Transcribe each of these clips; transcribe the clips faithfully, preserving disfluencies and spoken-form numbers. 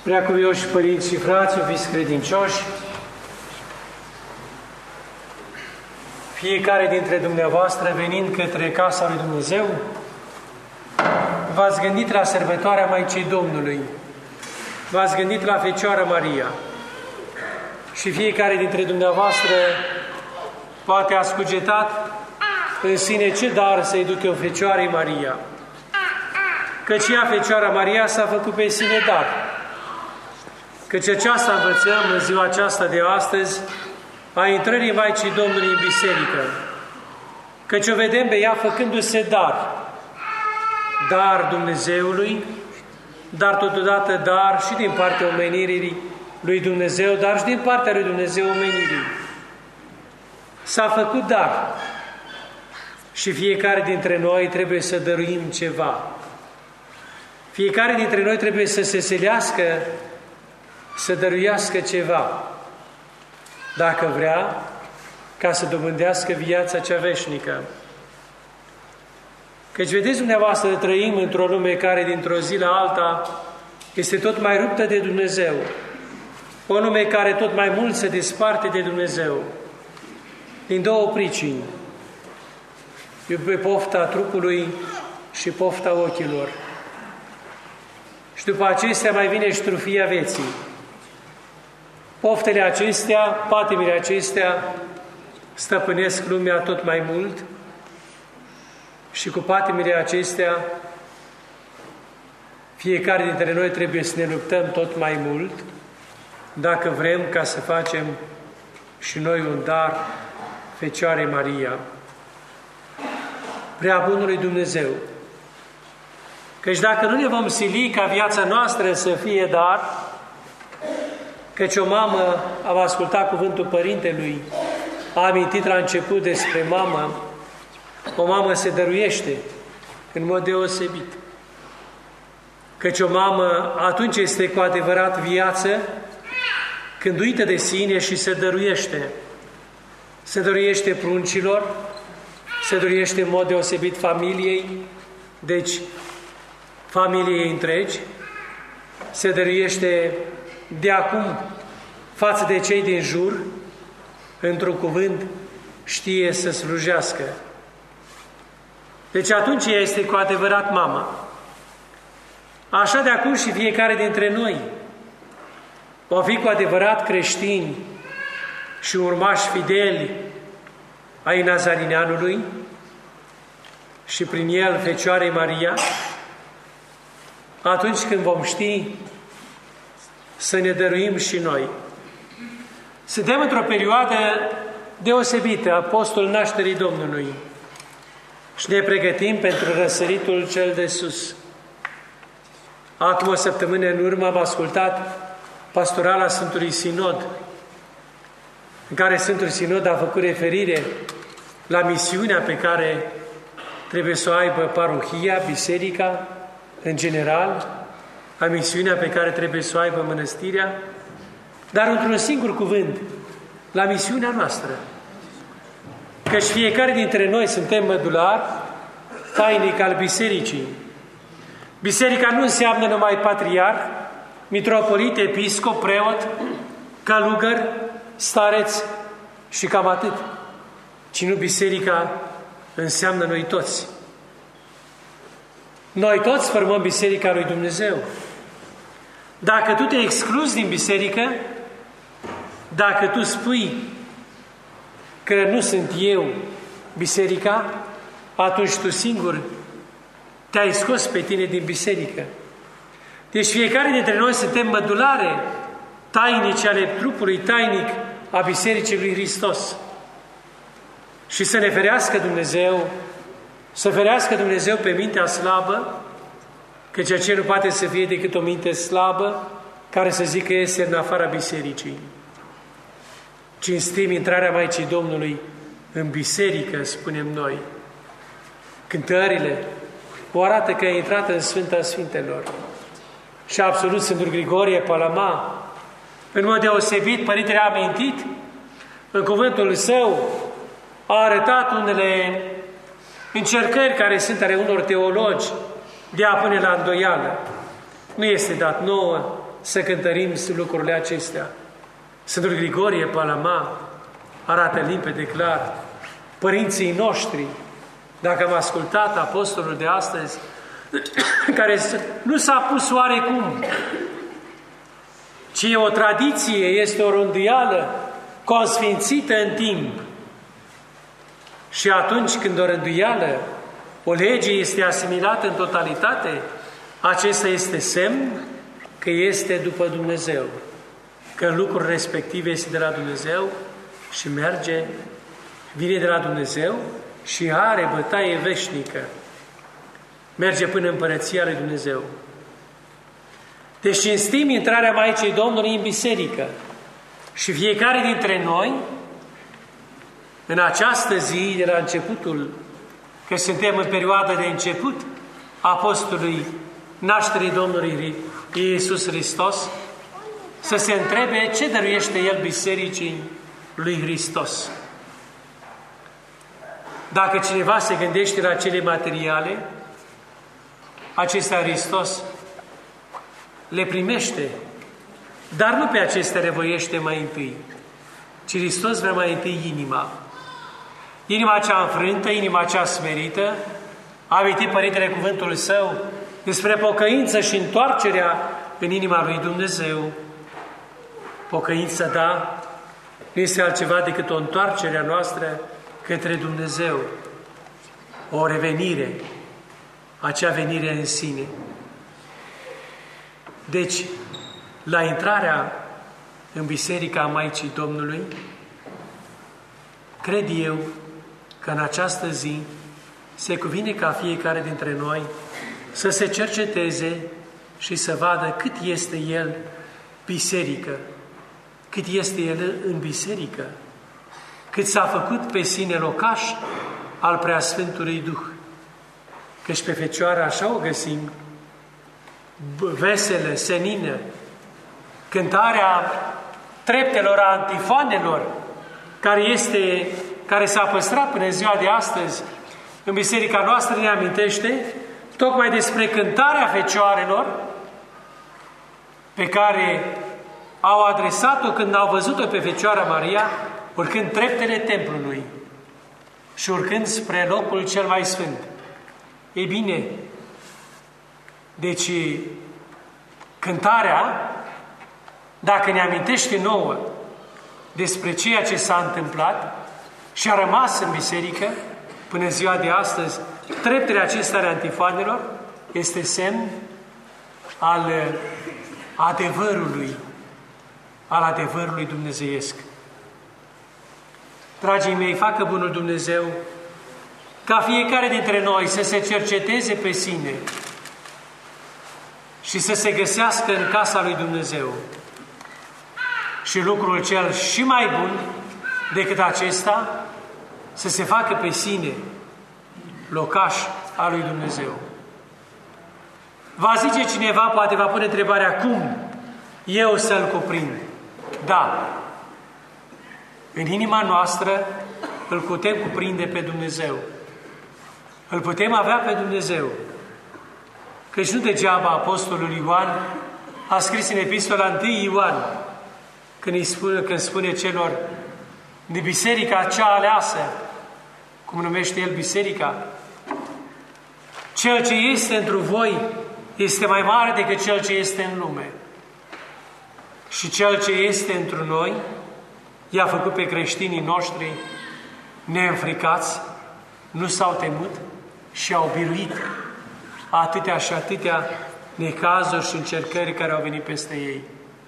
Preacuvioși părinți și frați, iubiți credincioși, fiecare dintre dumneavoastră venind către casa lui Dumnezeu, v-ați gândit la sărbătoarea Maicii Domnului, v-ați gândit la Fecioara Maria și fiecare dintre dumneavoastră poate a cugetat în sine ce dar să-i duc eu Fecioarei Maria, căci ea, Fecioara Maria, s-a făcut pe sine dar. Căci aceasta învățăm în ziua aceasta de astăzi a intrării Maicii Domnului în biserică. Căci o vedem pe ea făcându-se dar. Dar Dumnezeului, dar totodată dar și din partea omenirii lui Dumnezeu, dar și din partea lui Dumnezeu omenirii. S-a făcut dar. Și fiecare dintre noi trebuie să dăruim ceva. Fiecare dintre noi trebuie să se selească, să dăruiască ceva, dacă vrea, ca să dobândească viața cea veșnică. Căci vedeți dumneavoastră, trăim într-o lume care dintr-o zi la alta este tot mai ruptă de Dumnezeu. O lume care tot mai mult se desparte de Dumnezeu. Din două pricini. Pe pofta trupului și pofta ochilor. Și după acestea mai vine și trufia vieții. Poftele acestea, patimile acestea, stăpânesc lumea tot mai mult și cu patimile acestea fiecare dintre noi trebuie să ne luptăm tot mai mult dacă vrem ca să facem și noi un dar Fecioarei Maria, prea bunului Dumnezeu. Căci dacă nu ne vom sili ca viața noastră să fie dar, căci o mamă, am ascultat cuvântul părintelui, a amintit la început despre mamă, o mamă se dăruiește în mod deosebit. Căci o mamă atunci este cu adevărat viață când uită de sine și se dăruiește. Se dăruiește pruncilor, se dăruiește în mod deosebit familiei, deci familiei întregi, se dăruiește de acum față de cei din jur, într-un cuvânt, știe să slujească. Deci atunci ea este cu adevărat mama. Așa de acum și fiecare dintre noi va fi cu adevărat creștini și urmași fideli ai Nazarineanului și prin el Fecioarei Maria, atunci când vom ști să ne dăruim și noi. Suntem într-o perioadă deosebită, apostol nașterii Domnului, și ne pregătim pentru răsăritul cel de sus. Acum o săptămână în urmă am ascultat pastorala Sfântului Sinod, în care Sfântul Sinod a făcut referire la misiunea pe care trebuie să o aibă parohia, biserica, în general, la misiunea pe care trebuie să o aibă mănăstirea, dar într-un singur cuvânt, la misiunea noastră. Căci fiecare dintre noi suntem mădular, tainic al bisericii. Biserica nu înseamnă numai patriarh, mitropolit, episcop, preot, călugăr, stareț și cam atât. Ci nu, biserica înseamnă noi toți. Noi toți formăm biserica lui Dumnezeu. Dacă tu te excluzi din biserică, dacă tu spui că nu sunt eu biserica, atunci tu singur te-ai scos pe tine din biserică. Deci fiecare dintre noi suntem mădulare tainice ale trupului tainic a Bisericii lui Hristos. Și să ne ferească Dumnezeu, să ferească Dumnezeu pe mintea slabă, că ceea ce nu poate să fie decât o minte slabă, care să zică că este în afara bisericii. Cinstim intrarea Maicii Domnului în biserică, spunem noi. Cântările o arată că a intrat în Sfânta Sfintelor. Și absolut Sfântul Grigorie Palama, în mod deosebit, Părintele a amintit, în cuvântul său, a arătat unele încercări care sunt ale unor teologi de a pune la îndoială. Nu este dat nouă să cântărim lucrurile acestea. Sfântul Grigorie Palama arată limpede clar. Părinții noștri, dacă am ascultat apostolul de astăzi, care nu s-a pus oarecum, ci e o tradiție, este o rânduială consfințită în timp. Și atunci când o rânduială, o lege este asimilată în totalitate, acesta este semn că este după Dumnezeu, că lucrul respectiv este de la Dumnezeu și merge, vine de la Dumnezeu și are bătaie veșnică. Merge până în Împărăția lui Dumnezeu. Deci cinstim intrarea Maicii Domnului în biserică. Și fiecare dintre noi, în această zi, de la începutul, că suntem în perioada de început apostolului nașterii Domnului Iisus Hristos, să se întrebe ce dăruiește El bisericii lui Hristos. Dacă cineva se gândește la cele materiale, acestea Hristos le primește, dar nu pe acestea le voiește mai întâi, ci Hristos vrea mai întâi inima. Inima cea înfrântă, inima cea smerită. A amintit Părintele cuvântul Său despre pocăință și întoarcerea în inima lui Dumnezeu. Pocăință, da, nu este altceva decât o întoarcere a noastră către Dumnezeu, o revenire, acea venire în sine. Deci, la intrarea în Biserica Maicii Domnului, cred eu că în această zi se cuvine ca fiecare dintre noi să se cerceteze și să vadă cât este el biserică, cât este el în biserică, cât s-a făcut pe sine locaș al Preasfântului Duh. Căci pe Fecioara așa o găsim, veselă, senină, cântarea treptelor, a antifonelor, care, este, care s-a păstrat până ziua de astăzi în biserica noastră, ne amintește tocmai despre cântarea fecioarelor pe care au adresat-o când au văzut-o pe Fecioara Maria urcând treptele templului și urcând spre locul cel mai sfânt. Ei bine, deci cântarea, dacă ne amintește nouă despre ceea ce s-a întâmplat și a rămas în biserică până ziua de astăzi, treptele acestea ale antifoanelor, este semn al adevărului, al adevărului dumnezeiesc. Dragii mei, facă bunul Dumnezeu ca fiecare dintre noi să se cerceteze pe sine și să se găsească în casa lui Dumnezeu. Și lucrul cel și mai bun decât acesta, să se facă pe sine locaș al lui Dumnezeu. Va zice cineva, poate va pune întrebarea, cum eu să-L cuprind? Da, în inima noastră îl putem cuprinde pe Dumnezeu. Îl putem avea pe Dumnezeu. Căci nu degeaba Apostolul Ioan a scris în epistola întâi Ioan, când, îi spune, când spune celor de biserica cea aleasă, cum numește el biserica, cel ce este întru voi este mai mare decât cel ce este în lume. Și cel ce este întru noi i-a făcut pe creștinii noștri neînfricați, nu s-au temut și au biruit atâtea și atâtea necazuri și încercări care au venit peste ei.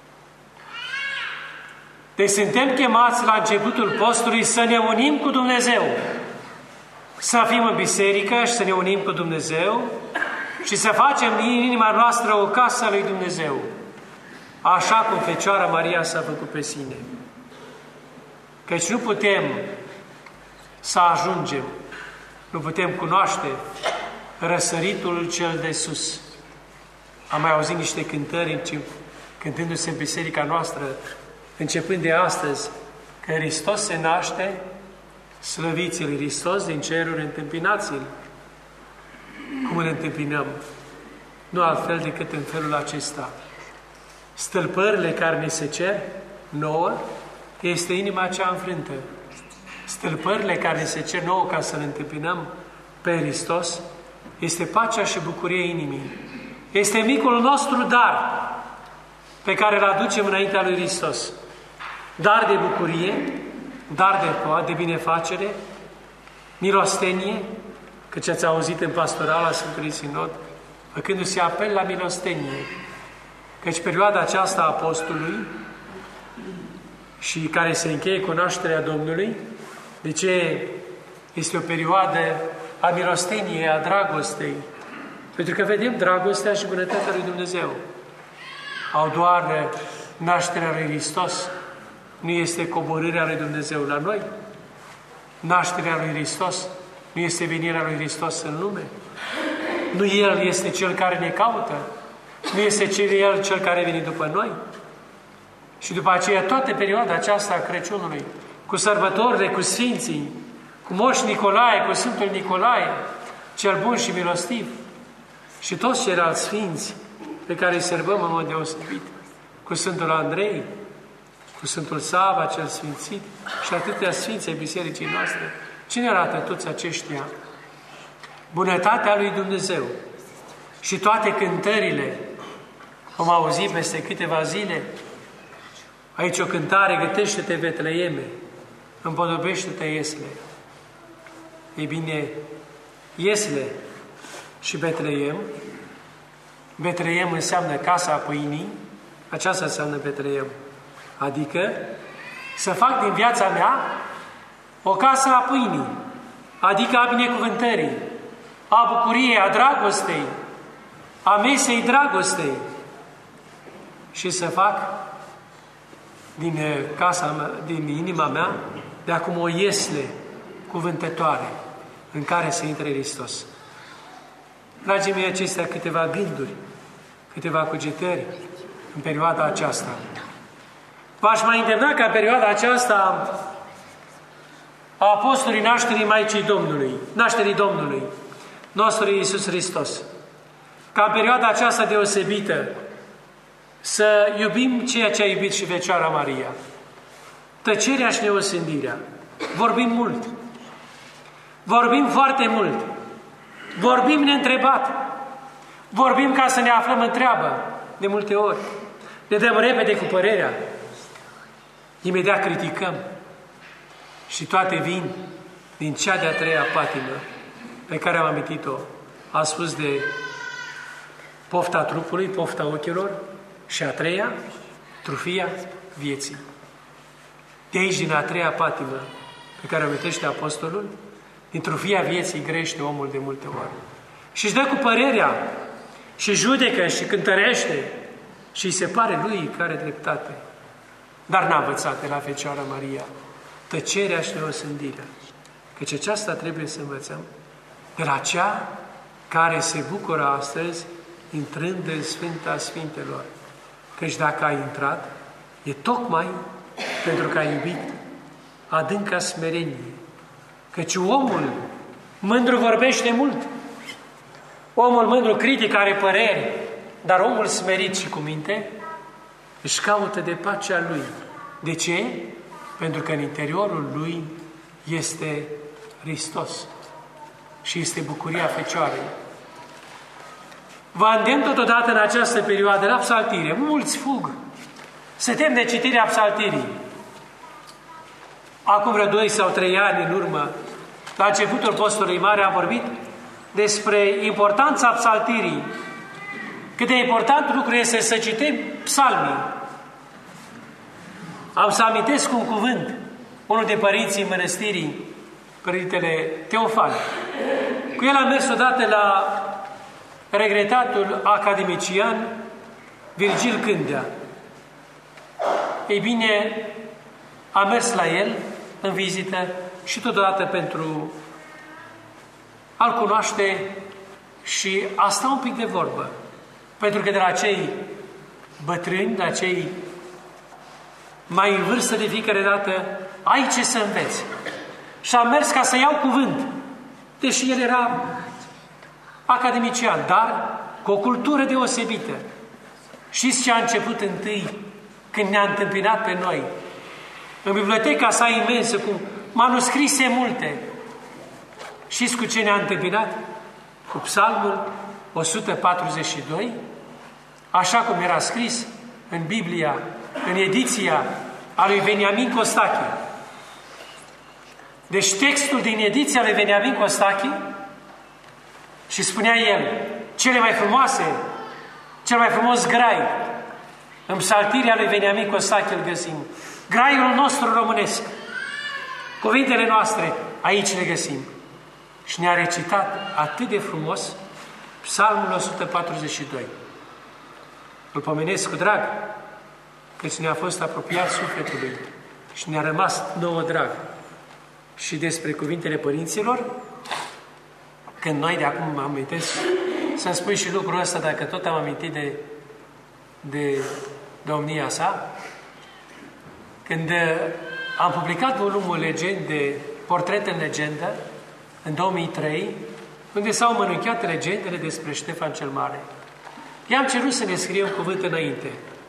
Deci suntem chemați la începutul postului să ne unim cu Dumnezeu, să fim în biserică și să ne unim cu Dumnezeu și să facem din inima noastră o casă a lui Dumnezeu, așa cum Fecioara Maria s-a făcut pe sine. Căci nu putem să ajungem, nu putem cunoaște răsăritul cel de sus. Am mai auzit niște cântări cântându-se în biserica noastră, începând de astăzi, că Hristos se naște, slăviți-L, Hristos din ceruri, întâmpinați-L. Cum îl întâmpinăm? Nu altfel decât în felul acesta. Stâlpările care ne se cer nouă este inima cea înfrântă. Stâlpările care ne se cer nouă ca să-L întâmpinăm pe Hristos este pacea și bucuria inimii. Este micul nostru dar pe care îl aducem înaintea lui Hristos. Dar de bucurie, dar de, de binefacere, milostenie, căci ați auzit în pastorala Sfântului Sinod, făcându-se apel la milostenie, căci perioada aceasta a postului și care se încheie cu nașterea Domnului, de ce este o perioadă a milosteniei, a dragostei, pentru că vedem dragostea și bunătatea lui Dumnezeu. Au doar nașterea lui Hristos, nu este coborârea lui Dumnezeu la noi. Nașterea lui Hristos nu este venirea lui Hristos în lume. Nu El este Cel care ne caută, nu este El Cel care vine după noi. Și după aceea toată perioada aceasta a Crăciunului, cu sărbătorile, cu Sfinții, cu Moș Nicolae, cu Sfântul Nicolae, cel bun și milostiv, și toți ceilalți Sfinți pe care îi sărbăm în mod deosebit, cu Sfântul Andrei, cu Sfântul Sava, cel sfințit, și atâtea Sfinți ai Bisericii noastre. Cine arată toți aceștia? Bunătatea lui Dumnezeu și toate cântările. Vom auzi peste câteva zile aici o cântare: gătește-te, Betleeme, împodobește-te, Iesle. Ei bine, Iesle și Betleem, Betleem înseamnă casa pâinii, aceasta înseamnă Betleem, adică să fac din viața mea o casă a pâinii, adică a binecuvântării, a bucuriei, a dragostei, a mesei dragostei, și să fac din casa mea, din inima mea, de acum o iesle cuvântătoare în care să intre Hristos. Dragii mei, acestea câteva gânduri, câteva cugetări în perioada aceasta. V-aș mai îndemna ca în perioada aceasta a apostolului nașterii Maicii Domnului, nașterii Domnului, nostru Iisus Hristos, ca în perioada aceasta deosebită să iubim ceea ce a iubit și Fecioara Maria. Tăcerea și neosândirea. Vorbim mult. Vorbim foarte mult. Vorbim neîntrebat. Vorbim ca să ne aflăm în treabă, de multe ori. Ne dăm repede cu părerea. Imediat criticăm. Și toate vin din cea de-a treia patimă pe care am amintit-o. Am spus de pofta trupului, pofta ochilor, și a treia, trufia vieții. De aici, din a treia patimă pe care o amintește Apostolul, din trufia vieții grește omul de multe ori. Și își dă cu părerea și judecă și cântărește și îi se pare lui care dreptate. Dar n-a învățat de la Fecioara Maria tăcerea și neosândirea. Căci aceasta trebuie să învățăm de la cea care se bucură astăzi intrând în Sfânta Sfintelor. Căci dacă ai intrat, e tocmai pentru că ai iubit adânca smerenie. Căci omul mândru vorbește mult. Omul mândru critic, are păreri, dar omul smerit și cu minte își caută de pacea lui. De ce? Pentru că în interiorul lui este Hristos și este bucuria Fecioarei. Vă îndemn totodată în această perioadă la psaltire. Mulți fug. Se tem de citirea psaltirii. Acum vreo doi sau trei ani în urmă, la începutul postului mare, am vorbit despre importanța psaltirii. Cât de important lucru este să citim psalmii. Am să amintesc un cuvânt, unul de părinții mănăstirii, Părintele Teofan. Cu el am mers odată la regretatul academician Virgil Cândea. Ei bine, am mers la el în vizită și totodată pentru a-l cunoaște și a sta un pic de vorbă. Pentru că de la cei bătrâni, de la cei mai în vârstă de fiecare dată, ai ce să înveți. Și am mers ca să iau cuvânt, deși el era academician, dar cu o cultură deosebită. Știți ce a început întâi când ne-a întâmpinat pe noi? În biblioteca sa imensă, cu manuscrise multe. Știți cu ce ne-a întâmpinat? Cu Psalmul o sută patruzeci și doi, așa cum era scris în Biblia, în ediția a lui Veniamin Costache. Deci textul din ediția lui Veniamin Costache, și spunea el, cele mai frumoase, cel mai frumos grai, în psaltirea lui Veniamin Costache îl găsim. Graiul nostru românesc, cuvintele noastre, aici le găsim. Și ne-a recitat atât de frumos Psalmul o sută patruzeci și doi. Îl pomenesc cu drag, căci ne-a fost apropiat sufletului și ne-a rămas nouă drag. Și despre cuvintele părinților, când noi de acum mă amintesc, să-mi spui și lucrul ăsta, dacă tot am amintit de, de domnia sa, când am publicat volumul Legende, Portret în legendă, în două mii trei, unde s-au mănânchiat legendele despre Ștefan cel Mare. I-am cerut să ne scrie un cuvânt înainte.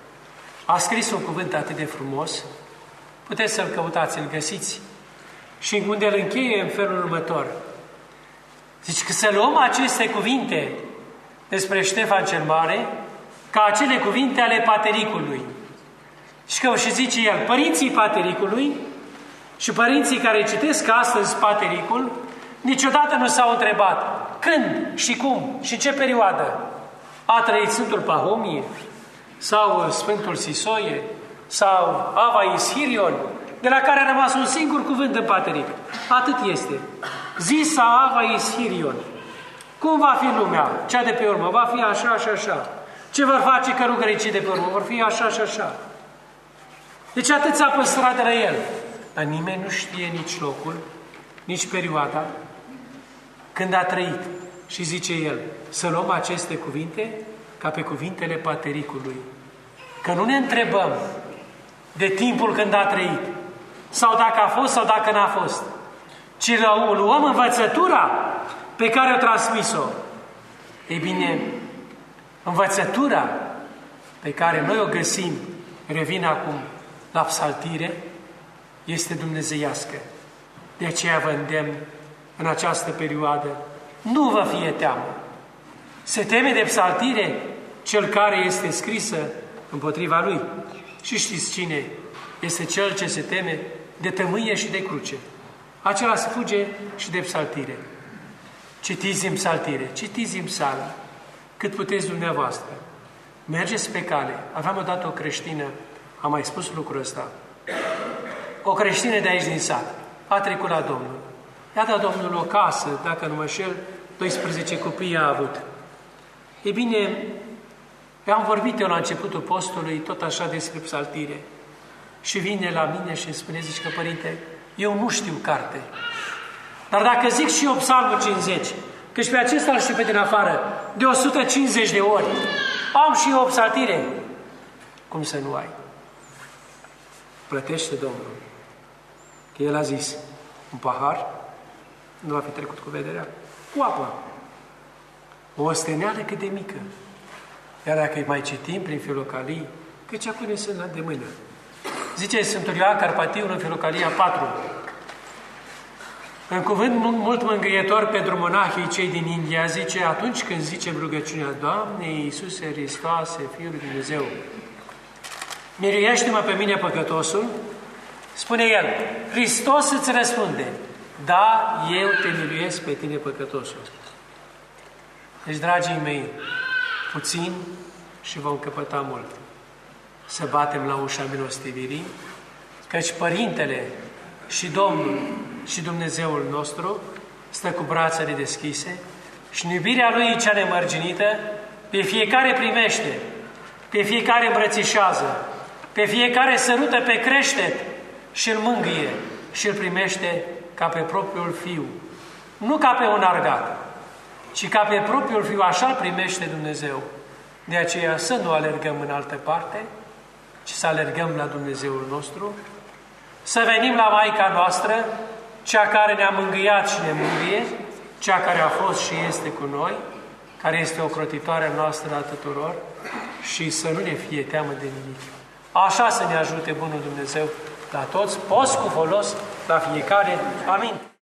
A scris un cuvânt atât de frumos, puteți să-l căutați, îl găsiți, și unde îl încheie în felul următor. Zice că să luăm aceste cuvinte despre Ștefan cel Mare ca acele cuvinte ale patericului. Și că și zice el, părinții patericului și părinții care citesc astăzi patericul, niciodată nu s-au întrebat când și cum și în ce perioadă a trăit Sfântul Pahomie sau Sfântul Sisoie sau Ava Ishirion, de la care a rămas un singur cuvânt în pateric. Atât este. Zisa Ava Ishirion. Cum va fi lumea, cea de pe urmă? Va fi așa și așa. Ce vor face călugării cei de pe urmă? Vor fi așa și așa. Deci atât s-a păstrat de la el. Dar nimeni nu știe nici locul, nici perioada când a trăit. Și zice el, să luăm aceste cuvinte ca pe cuvintele patericului. Că nu ne întrebăm de timpul când a trăit, sau dacă a fost sau dacă n-a fost, ci luăm învățătura pe care o transmis-o. Ei bine, învățătura pe care noi o găsim, revin acum la psaltire, este dumnezeiască. De aceea vă îndemn în această perioadă, nu vă fie teamă. Se teme de psaltire cel care este scrisă împotriva lui. Și știți cine este cel ce se teme de tămâie și de cruce. Acela se fuge și de psaltire. Citiți în psaltire, citiți în psalmi, cât puteți dumneavoastră. Mergeți pe cale. Aveam odată o creștină, am mai spus lucrul ăsta, o creștină de aici din sat, a trecut la Domnul. I-a dat Domnul o casă, dacă nu mă șel, doisprezece copii a avut. E bine, am vorbit eu la începutul postului, tot așa despre psaltire. Și vine la mine și îmi spune, zici că, părinte, eu nu știu carte. Dar dacă zic și eu Psalmul cincizeci, că și pe acesta îl știu pe din afară, de o sută cincizeci de ori, am și eu o psaltire. Cum să nu ai? Plătește Domnul. Că El a zis, un pahar nu va fi trecut cu vederea, cu apă. O osteneală cât de mică. Iar dacă îi mai citim prin filocalii, căci acum ne sunt de mână. Zice Sfântul Ioan Carpatiu în Filocalia patru. În cuvânt mult mângâietor pentru monahii cei din India, zice, atunci când zicem rugăciunea, Doamne Iisuse Hristoase, Fiul lui Dumnezeu, miluiește-mă pe mine păcătosul, spune el, Hristos îți răspunde, da, eu te miluiesc pe tine păcătosul. Deci, dragii mei, puțin și vom căpăta mult. Să batem la ușa milostivirii, căci Părintele și Domnul și Dumnezeul nostru stă cu brațele deschise și în iubirea Lui cea nemărginită pe fiecare primește, pe fiecare îmbrățișează, pe fiecare sărută pe creștet și îl mângâie și îl primește ca pe propriul Fiu. Nu ca pe un argat, ci ca pe propriul Fiu, așa îl primește Dumnezeu. De aceea să nu alergăm în altă parte, ci să alergăm la Dumnezeul nostru, să venim la Maica noastră, cea care ne-a mângâiat și ne mângâie, cea care a fost și este cu noi, care este ocrotitoarea noastră a tuturor, și să nu ne fie teamă de nimic. Așa să ne ajute Bunul Dumnezeu la toți, post cu folos la fiecare. Amin.